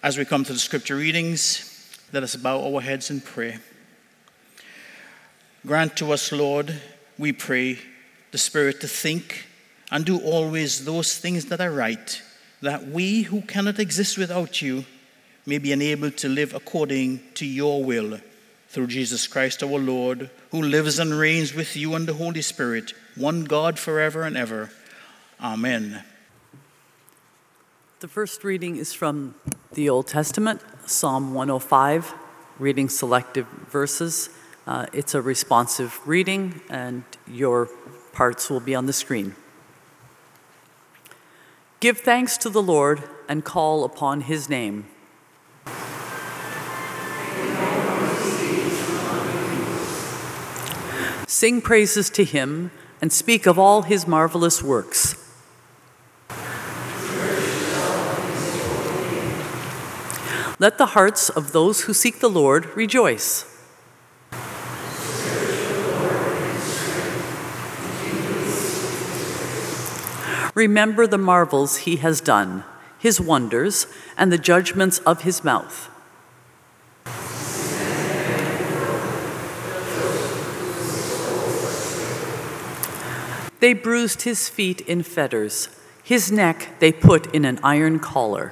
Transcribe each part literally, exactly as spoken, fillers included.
As we come to the scripture readings, let us bow our heads in prayer. Grant to us, Lord, we pray, the Spirit to think and do always those things that are right, that we who cannot exist without you may be enabled to live according to your will, through Jesus Christ our Lord, who lives and reigns with you and the Holy Spirit, one God forever and ever. Amen. The first reading is from the Old Testament, Psalm one oh five, reading selective verses. Uh, it's a responsive reading, and your parts will be on the screen. Give thanks to the Lord and call upon his name. Sing praises to him and speak of all his marvelous works. Let the hearts of those who seek the Lord rejoice. Remember the marvels he has done, his wonders, and the judgments of his mouth. They bruised his feet in fetters. His neck they put in an iron collar.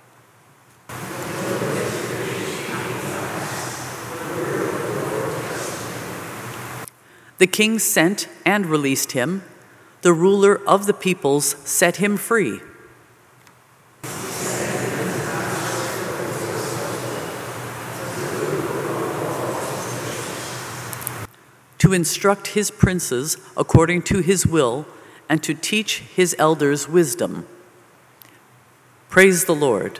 The king sent and released him. The ruler of the peoples set him free. To instruct his princes according to his will, and to teach his elders wisdom. Praise the Lord.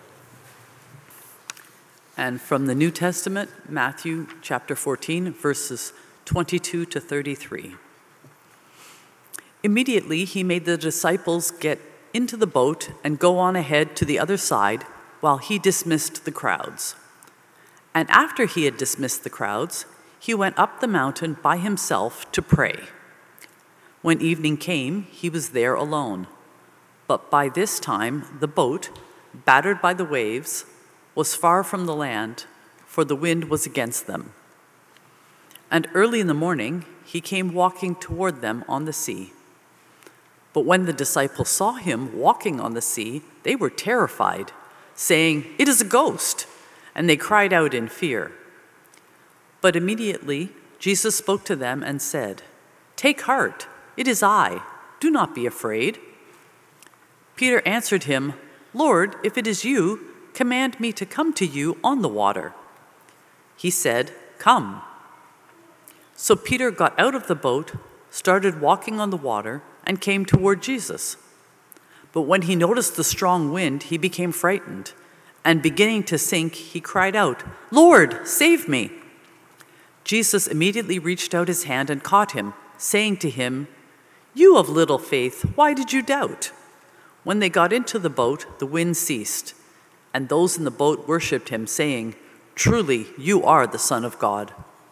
And from the New Testament, Matthew chapter fourteen, verses twenty-two to thirty-three. Immediately he made the disciples get into the boat and go on ahead to the other side while he dismissed the crowds. And after he had dismissed the crowds, he went up the mountain by himself to pray. When evening came, he was there alone. But by this time, the boat, battered by the waves, was far from the land, for the wind was against them. And early in the morning, he came walking toward them on the sea. But when the disciples saw him walking on the sea, they were terrified, saying, "It is a ghost," and they cried out in fear. But immediately Jesus spoke to them and said, "Take heart, it is I. Do not be afraid." Peter answered him, "Lord, if it is you, command me to come to you on the water." He said, "Come." So Peter got out of the boat, started walking on the water, and came toward Jesus. But when he noticed the strong wind, he became frightened, and beginning to sink, he cried out, "Lord, save me!" Jesus immediately reached out his hand and caught him, saying to him, "You of little faith, why did you doubt?" When they got into the boat, the wind ceased, and those in the boat worshipped him, saying, "Truly, you are the Son of God."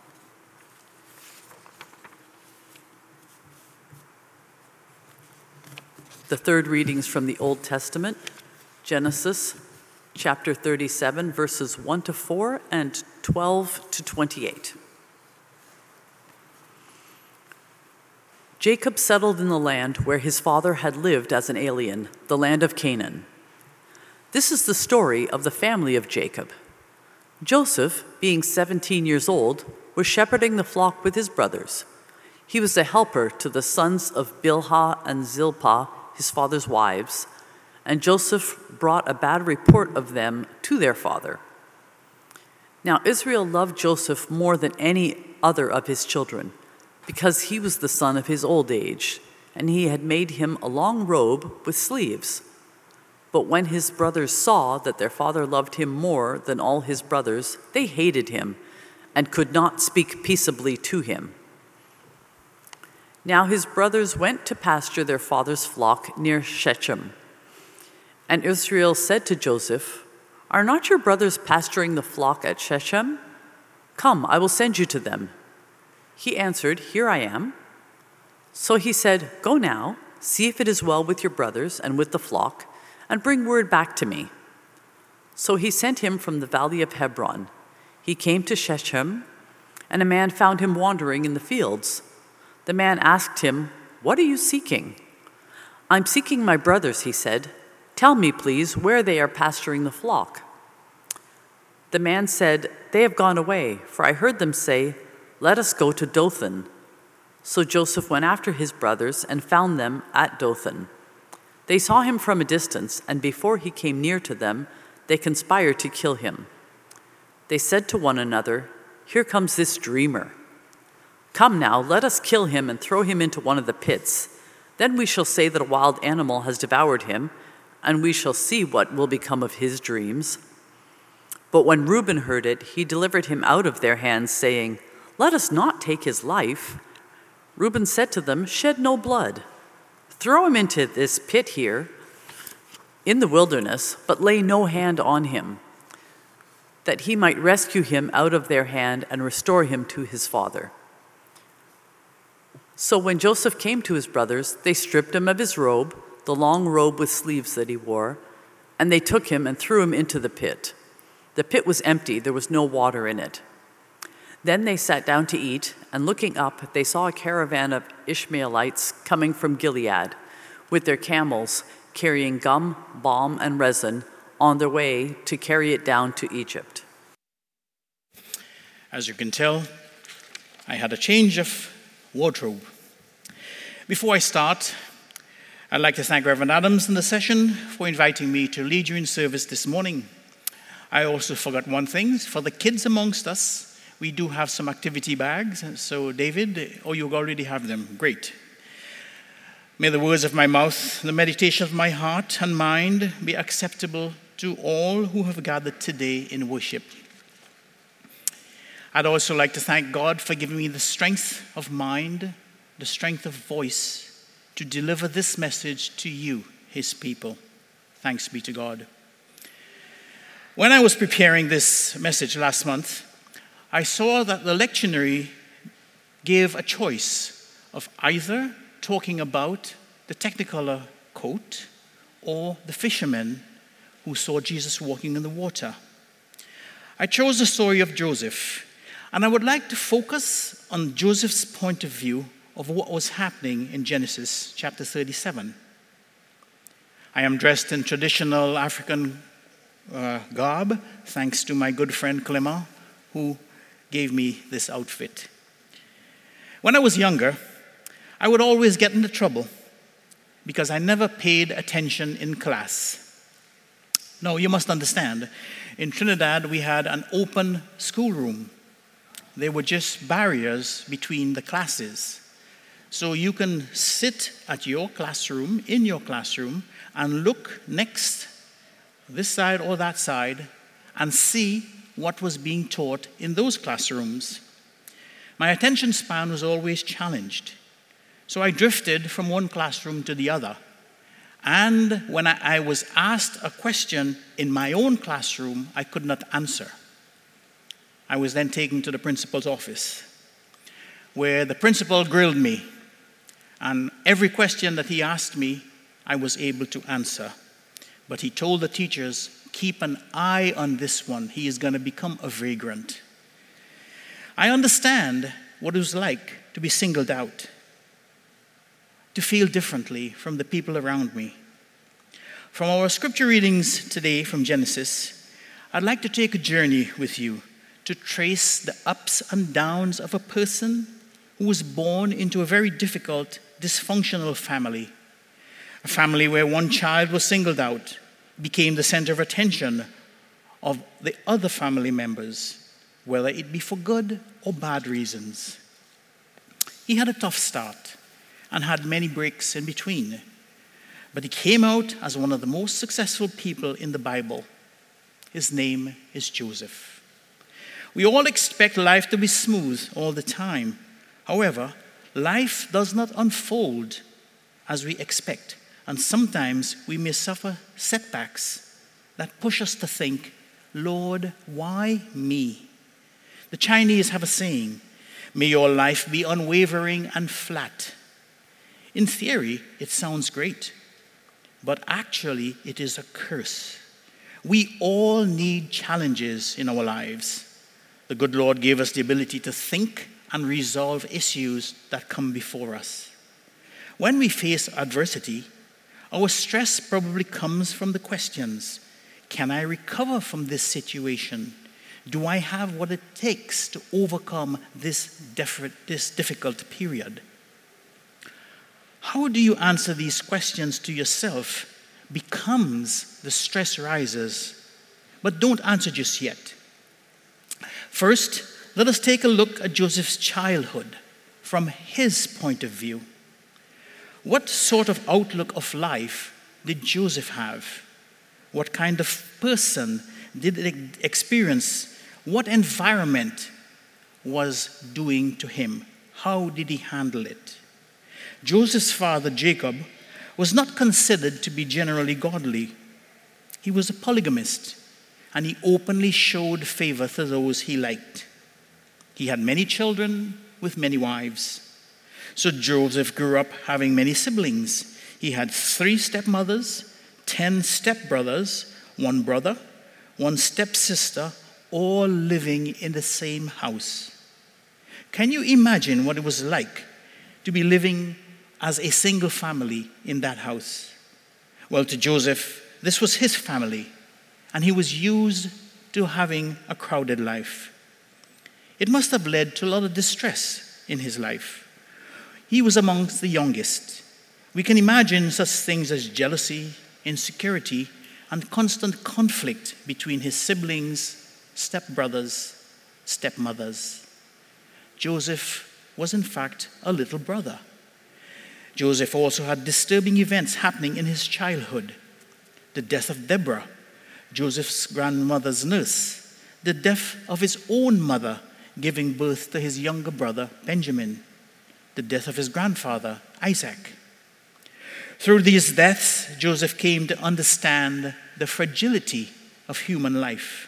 The third readings from the Old Testament, Genesis chapter thirty-seven, verses one to four and twelve to twenty-eight. Jacob settled in the land where his father had lived as an alien, the land of Canaan. This is the story of the family of Jacob. Joseph, being seventeen years old, was shepherding the flock with his brothers. He was a helper to the sons of Bilhah and Zilpah, his father's wives, and Joseph brought a bad report of them to their father. Now Israel loved Joseph more than any other of his children, because he was the son of his old age, and he had made him a long robe with sleeves. But when his brothers saw that their father loved him more than all his brothers, they hated him and could not speak peaceably to him. Now his brothers went to pasture their father's flock near Shechem. And Israel said to Joseph, "Are not your brothers pasturing the flock at Shechem? Come, I will send you to them." He answered, "Here I am." So he said, "Go now, see if it is well with your brothers and with the flock, and bring word back to me." So he sent him from the valley of Hebron. He came to Shechem, and a man found him wandering in the fields. The man asked him, "What are you seeking?" "I'm seeking my brothers," he said. "Tell me, please, where they are pasturing the flock." The man said, "They have gone away, for I heard them say, 'Let us go to Dothan.'" So Joseph went after his brothers and found them at Dothan. They saw him from a distance, and before he came near to them, they conspired to kill him. They said to one another, "Here comes this dreamer. Come now, let us kill him and throw him into one of the pits. Then we shall say that a wild animal has devoured him, and we shall see what will become of his dreams." But when Reuben heard it, he delivered him out of their hands, saying, "Let us not take his life." Reuben said to them, "Shed no blood. Throw him into this pit here in the wilderness, but lay no hand on him, that he might rescue him out of their hand and restore him to his father." So when Joseph came to his brothers, they stripped him of his robe, the long robe with sleeves that he wore, and they took him and threw him into the pit. The pit was empty, there was no water in it. Then they sat down to eat, and looking up, they saw a caravan of Ishmaelites coming from Gilead, with their camels carrying gum, balm, and resin on their way to carry it down to Egypt. As you can tell, I had a change of wardrobe. Before I start, I'd like to thank Reverend Adams and the session for inviting me to lead you in service this morning. I also forgot one thing. For the kids amongst us, we do have some activity bags. So David, oh, you already have them. Great. May the words of my mouth, the meditation of my heart and mind be acceptable to all who have gathered today in worship. I'd also like to thank God for giving me the strength of mind, the strength of voice to deliver this message to you, his people. Thanks be to God. When I was preparing this message last month, I saw that the lectionary gave a choice of either talking about the Technicolor coat or the fishermen who saw Jesus walking in the water. I chose the story of Joseph, and I would like to focus on Joseph's point of view of what was happening in Genesis chapter thirty-seven. I am dressed in traditional African uh, garb, thanks to my good friend Clement, who gave me this outfit. When I was younger, I would always get into trouble because I never paid attention in class. No, you must understand, in Trinidad we had an open schoolroom. There were just barriers between the classes. So you can sit at your classroom, in your classroom, and look next, this side or that side, and see what was being taught in those classrooms. My attention span was always challenged. So I drifted from one classroom to the other. And when I, I was asked a question in my own classroom, I could not answer. I was then taken to the principal's office, where the principal grilled me. And every question that he asked me, I was able to answer. But he told the teachers, keep an eye on this one. He is going to become a vagrant. I understand what it was like to be singled out, to feel differently from the people around me. From our scripture readings today from Genesis, I'd like to take a journey with you to trace the ups and downs of a person who was born into a very difficult, dysfunctional family. A family where one child was singled out, became the center of attention of the other family members, whether it be for good or bad reasons. He had a tough start and had many breaks in between, but he came out as one of the most successful people in the Bible. His name is Joseph. We all expect life to be smooth all the time. However, life does not unfold as we expect, and sometimes we may suffer setbacks that push us to think, Lord, why me? The Chinese have a saying, may your life be unwavering and flat. In theory, it sounds great, but actually it is a curse. We all need challenges in our lives. The good Lord gave us the ability to think and resolve issues that come before us. When we face adversity, our stress probably comes from the questions: can I recover from this situation? Do I have what it takes to overcome this, dif- this difficult period? How do you answer these questions to yourself becomes the stress rises. But don't answer just yet. First, let us take a look at Joseph's childhood from his point of view. What sort of outlook of life did Joseph have? What kind of person did it experience? What environment was doing to him? How did he handle it? Joseph's father, Jacob, was not considered to be generally godly. He was a polygamist, and he openly showed favor to those he liked. He had many children with many wives. So Joseph grew up having many siblings. He had three stepmothers, ten stepbrothers, one brother, one stepsister, all living in the same house. Can you imagine what it was like to be living as a single family in that house? Well, to Joseph, this was his family, and he was used to having a crowded life. It must have led to a lot of distress in his life. He was amongst the youngest. We can imagine such things as jealousy, insecurity, and constant conflict between his siblings, stepbrothers, stepmothers. Joseph was in fact a little brother. Joseph also had disturbing events happening in his childhood. The death of Deborah, Joseph's grandmother's nurse, the death of his own mother, giving birth to his younger brother, Benjamin, the death of his grandfather, Isaac. Through these deaths, Joseph came to understand the fragility of human life.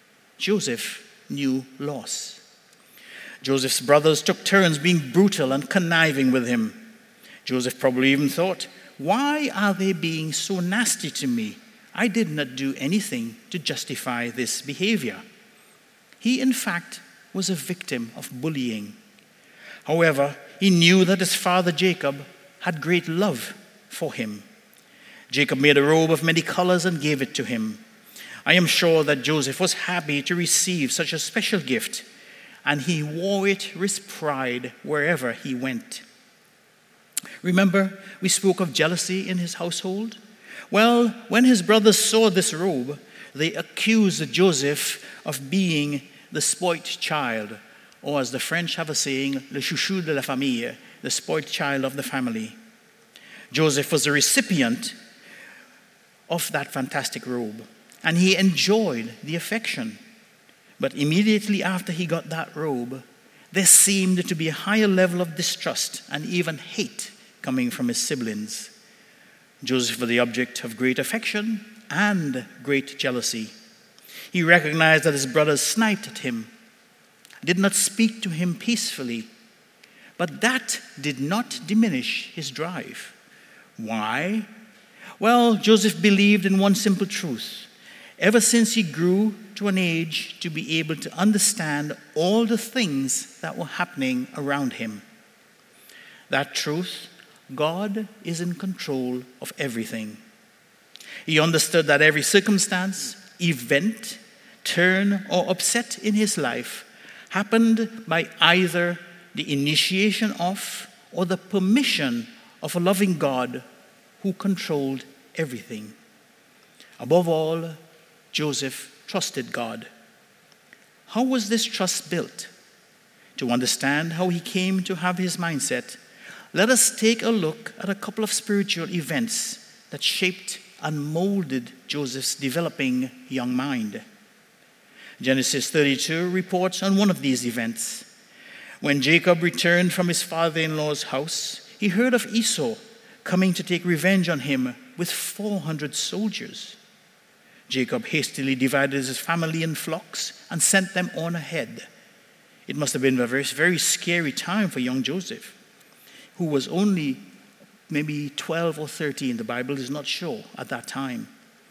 Joseph knew loss. Joseph's brothers took turns being brutal and conniving with him. Joseph probably even thought, why are they being so nasty to me? I did not do anything to justify this behavior. He, in fact, was a victim of bullying. However, he knew that his father Jacob had great love for him. Jacob made a robe of many colors and gave it to him. I am sure that Joseph was happy to receive such a special gift, and he wore it with pride wherever he went. Remember, we spoke of jealousy in his household? Well, when his brothers saw this robe, they accused Joseph of being the spoilt child, or as the French have a saying, le chouchou de la famille, the spoilt child of the family. Joseph was the recipient of that fantastic robe, and he enjoyed the affection. But immediately after he got that robe, there seemed to be a higher level of distrust and even hate coming from his siblings. Joseph was the object of great affection and great jealousy. He recognized that his brothers sniped at him, did not speak to him peacefully, but that did not diminish his drive. Why? Well, Joseph believed in one simple truth. Ever since he grew to an age to be able to understand all the things that were happening around him. That truth, God is in control of everything. He understood that every circumstance, event, turn, or upset in his life happened by either the initiation of or the permission of a loving God who controlled everything. Above all, Joseph trusted God. How was this trust built? To understand how he came to have his mindset, let us take a look at a couple of spiritual events that shaped and molded Joseph's developing young mind. Genesis thirty-two reports on one of these events. When Jacob returned from his father-in-law's house, he heard of Esau coming to take revenge on him with four hundred soldiers. Jacob hastily divided his family in flocks and sent them on ahead. It must have been a very, very scary time for young Joseph, who was only maybe twelve or thirteen. The Bible is not sure at that time.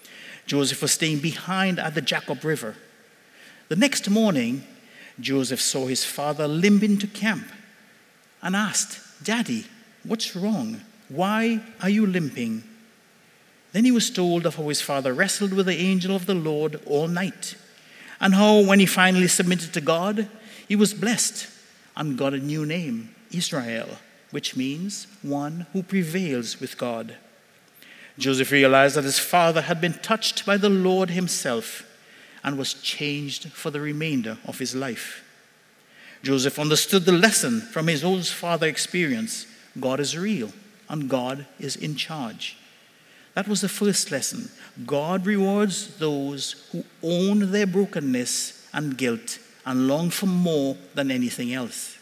Joseph was staying behind at the Jacob River. The next morning, Joseph saw his father limp into camp and asked, "Daddy, what's wrong? Why are you limping?" Then he was told of how his father wrestled with the angel of the Lord all night, and how when he finally submitted to God, he was blessed and got a new name, Israel, which means one who prevails with God. Joseph realized that his father had been touched by the Lord himself and was changed for the remainder of his life. Joseph understood the lesson from his own father experience. God is real and God is in charge. That was the first lesson. God rewards those who own their brokenness and guilt and long for more than anything else.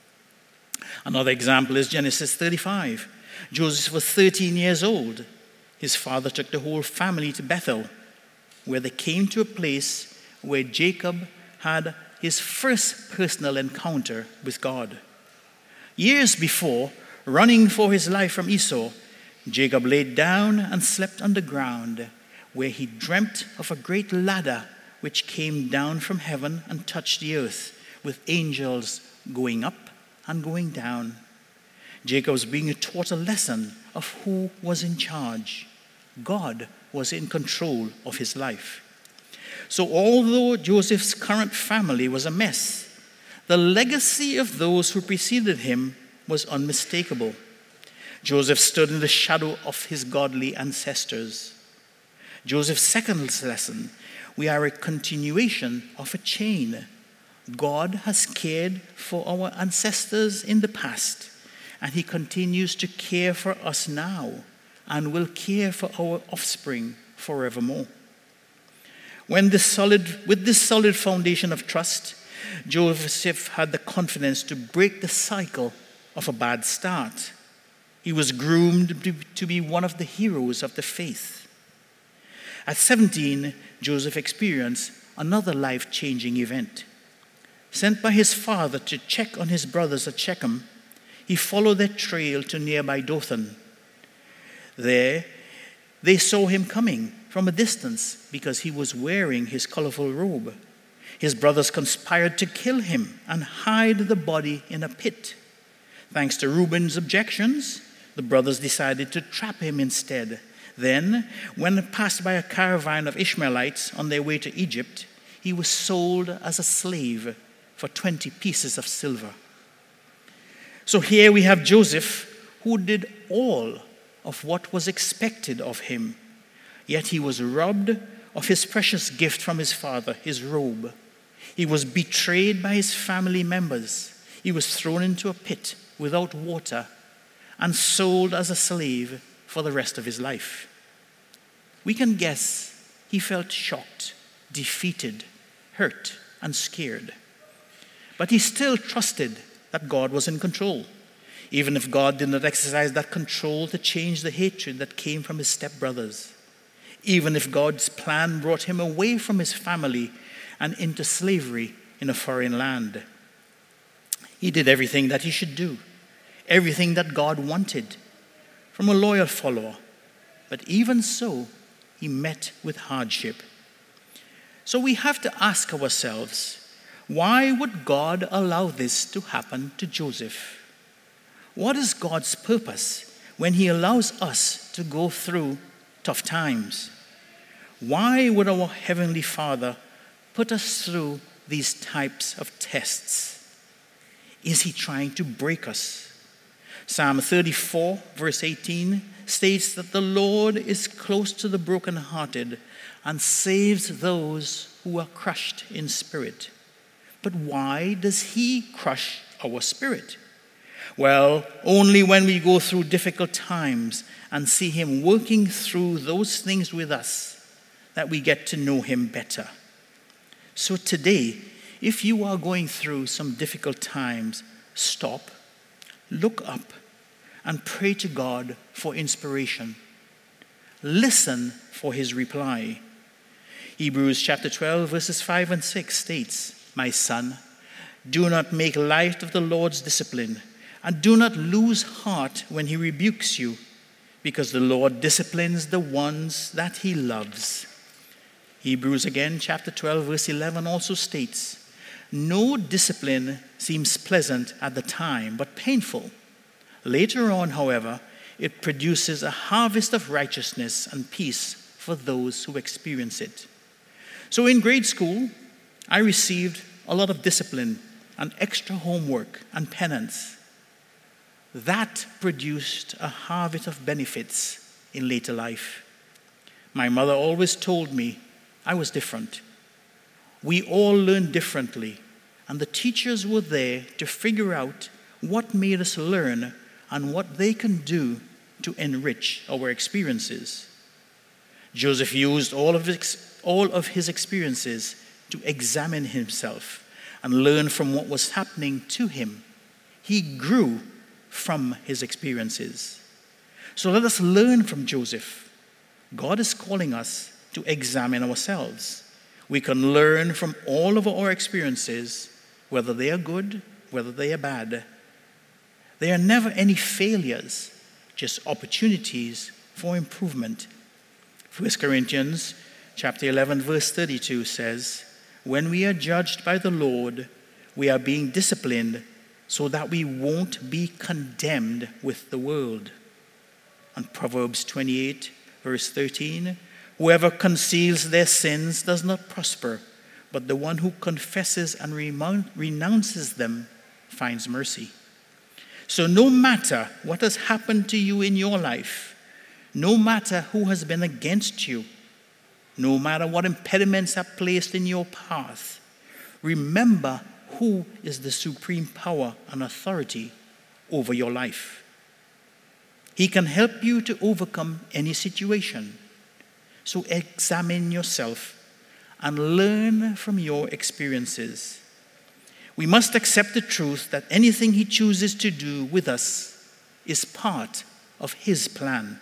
Another example is Genesis thirty-five. Joseph was thirteen years old. His father took the whole family to Bethel, where they came to a place where Jacob had his first personal encounter with God. Years before, running for his life from Esau, Jacob laid down and slept on the ground, where he dreamt of a great ladder which came down from heaven and touched the earth, with angels going up and going down. Jacob was being taught a lesson of who was in charge. God was in control of his life. So although Joseph's current family was a mess, the legacy of those who preceded him was unmistakable. Joseph stood in the shadow of his godly ancestors. Joseph's second lesson: we are a continuation of a chain. God has cared for our ancestors in the past, and he continues to care for us now and will care for our offspring forevermore. When this solid, with this solid foundation of trust, Joseph had the confidence to break the cycle of a bad start. He was groomed to be one of the heroes of the faith. At seventeen, Joseph experienced another life-changing event. Sent by his father to check on his brothers at Shechem, he followed their trail to nearby Dothan. There, they saw him coming from a distance because he was wearing his colorful robe. His brothers conspired to kill him and hide the body in a pit. Thanks to Reuben's objections, the brothers decided to trap him instead. Then, when passed by a caravan of Ishmaelites on their way to Egypt, he was sold as a slave for twenty pieces of silver. So here we have Joseph, who did all of what was expected of him, yet he was robbed of his precious gift from his father, his robe. He was betrayed by his family members. He was thrown into a pit without water and sold as a slave for the rest of his life. We can guess he felt shocked, defeated, hurt, and scared. But he still trusted that God was in control, even if God did not exercise that control to change the hatred that came from his stepbrothers, even if God's plan brought him away from his family and into slavery in a foreign land. He did everything that he should do, everything that God wanted from a loyal follower. But even so, he met with hardship. So we have to ask ourselves, why would God allow this to happen to Joseph? What is God's purpose when he allows us to go through tough times? Why would our Heavenly Father put us through these types of tests? Is he trying to break us? Psalm thirty-four, verse eighteen states that the Lord is close to the brokenhearted and saves those who are crushed in spirit. But why does he crush our spirit? Well, only when we go through difficult times and see him working through those things with us that we get to know him better. So today, if you are going through some difficult times, stop, look up, and pray to God for inspiration. Listen for his reply. Hebrews chapter twelve, verses five and six states, "My son, do not make light of the Lord's discipline, and do not lose heart when he rebukes you, because the Lord disciplines the ones that he loves. Hebrews again, chapter twelve, verse eleven also states, "No discipline seems pleasant at the time, but painful. Later on, however, it produces a harvest of righteousness and peace for those who experience it." So in grade school, I received a lot of discipline and extra homework and penance. That produced a harvest of benefits in later life. My mother always told me I was different. We all learn differently, and the teachers were there to figure out what made us learn and what they can do to enrich our experiences. Joseph used all of his, all of his experiences to examine himself and learn from what was happening to him. He grew from his experiences. So let us learn from Joseph. God is calling us to examine ourselves. We can learn from all of our experiences, whether they are good, whether they are bad. There are never any failures, just opportunities for improvement. First Corinthians chapter eleven, verse thirty-two says, "When we are judged by the Lord, we are being disciplined so that we won't be condemned with the world." And Proverbs twenty-eight, verse thirteen, "Whoever conceals their sins does not prosper, but the one who confesses and renounces them finds mercy." So no matter what has happened to you in your life, no matter who has been against you, no matter what impediments are placed in your path, remember who is the supreme power and authority over your life. He can help you to overcome any situation. So examine yourself and learn from your experiences. We must accept the truth that anything he chooses to do with us is part of his plan.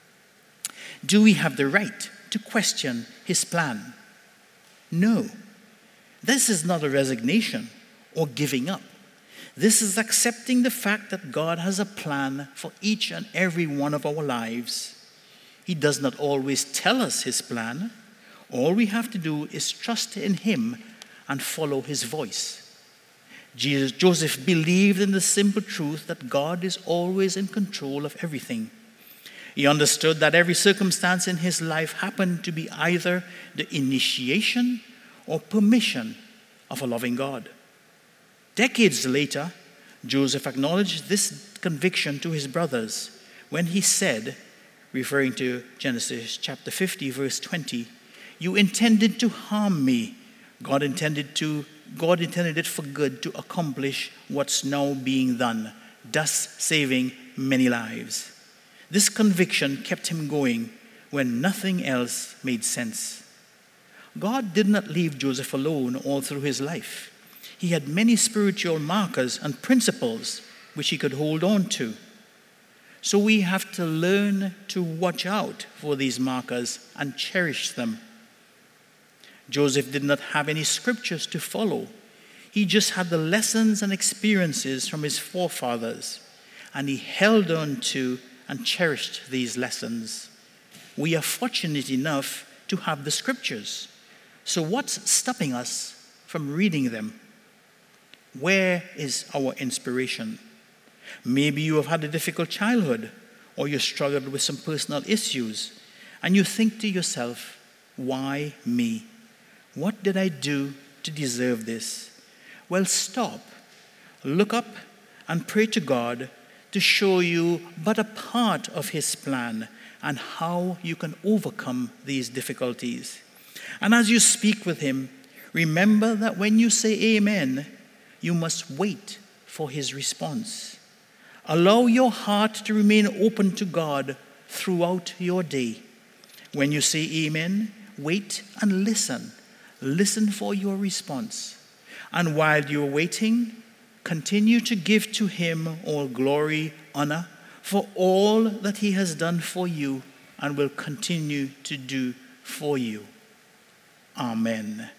Do we have the right to question his plan? No. This is not a resignation or giving up. This is accepting the fact that God has a plan for each and every one of our lives. He does not always tell us his plan. All we have to do is trust in him and follow his voice. Jesus, Joseph believed in the simple truth that God is always in control of everything. He understood that every circumstance in his life happened to be either the initiation or permission of a loving God. Decades later, Joseph acknowledged this conviction to his brothers when he said, referring to Genesis chapter fifty, verse twenty, "You intended to harm me. God intended to God intended it for good to accomplish what's now being done, thus saving many lives." This conviction kept him going when nothing else made sense. God did not leave Joseph alone all through his life. He had many spiritual markers and principles which he could hold on to. So we have to learn to watch out for these markers and cherish them. Joseph did not have any scriptures to follow. He just had the lessons and experiences from his forefathers, and he held on to and cherished these lessons. We are fortunate enough to have the scriptures. So what's stopping us from reading them? Where is our inspiration? Maybe you have had a difficult childhood, or you struggled with some personal issues, and you think to yourself, why me? What did I do to deserve this? Well, stop, look up, and pray to God to show you but a part of his plan and how you can overcome these difficulties. And as you speak with him, remember that when you say amen, you must wait for his response. Allow your heart to remain open to God throughout your day. When you say amen, wait and listen. Listen for your response. And while you're waiting, continue to give to him all glory, honor, for all that he has done for you and will continue to do for you. Amen.